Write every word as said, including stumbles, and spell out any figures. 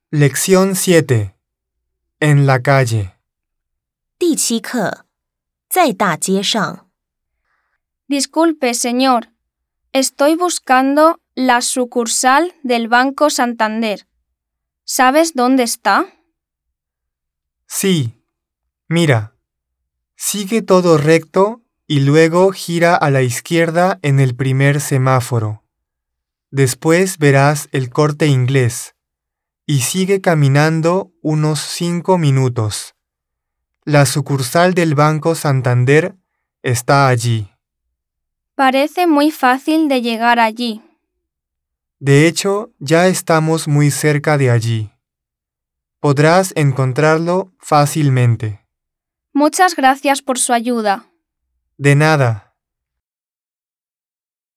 Lección siete. En la calle. 第七课，在大街上。 Disculpe, señor. Estoy buscando la sucursal del Banco Santander. ¿Sabes dónde está? Sí. Mira. Sigue todo recto y luego gira a la izquierda en el primer semáforo. Después verás el Corte Inglés y sigue caminando unos cinco minutos. La sucursal del Banco Santander está allí. Parece muy fácil de llegar allí. De hecho, ya estamos muy cerca de allí. Podrás encontrarlo fácilmente. Muchas gracias por su ayuda. De nada.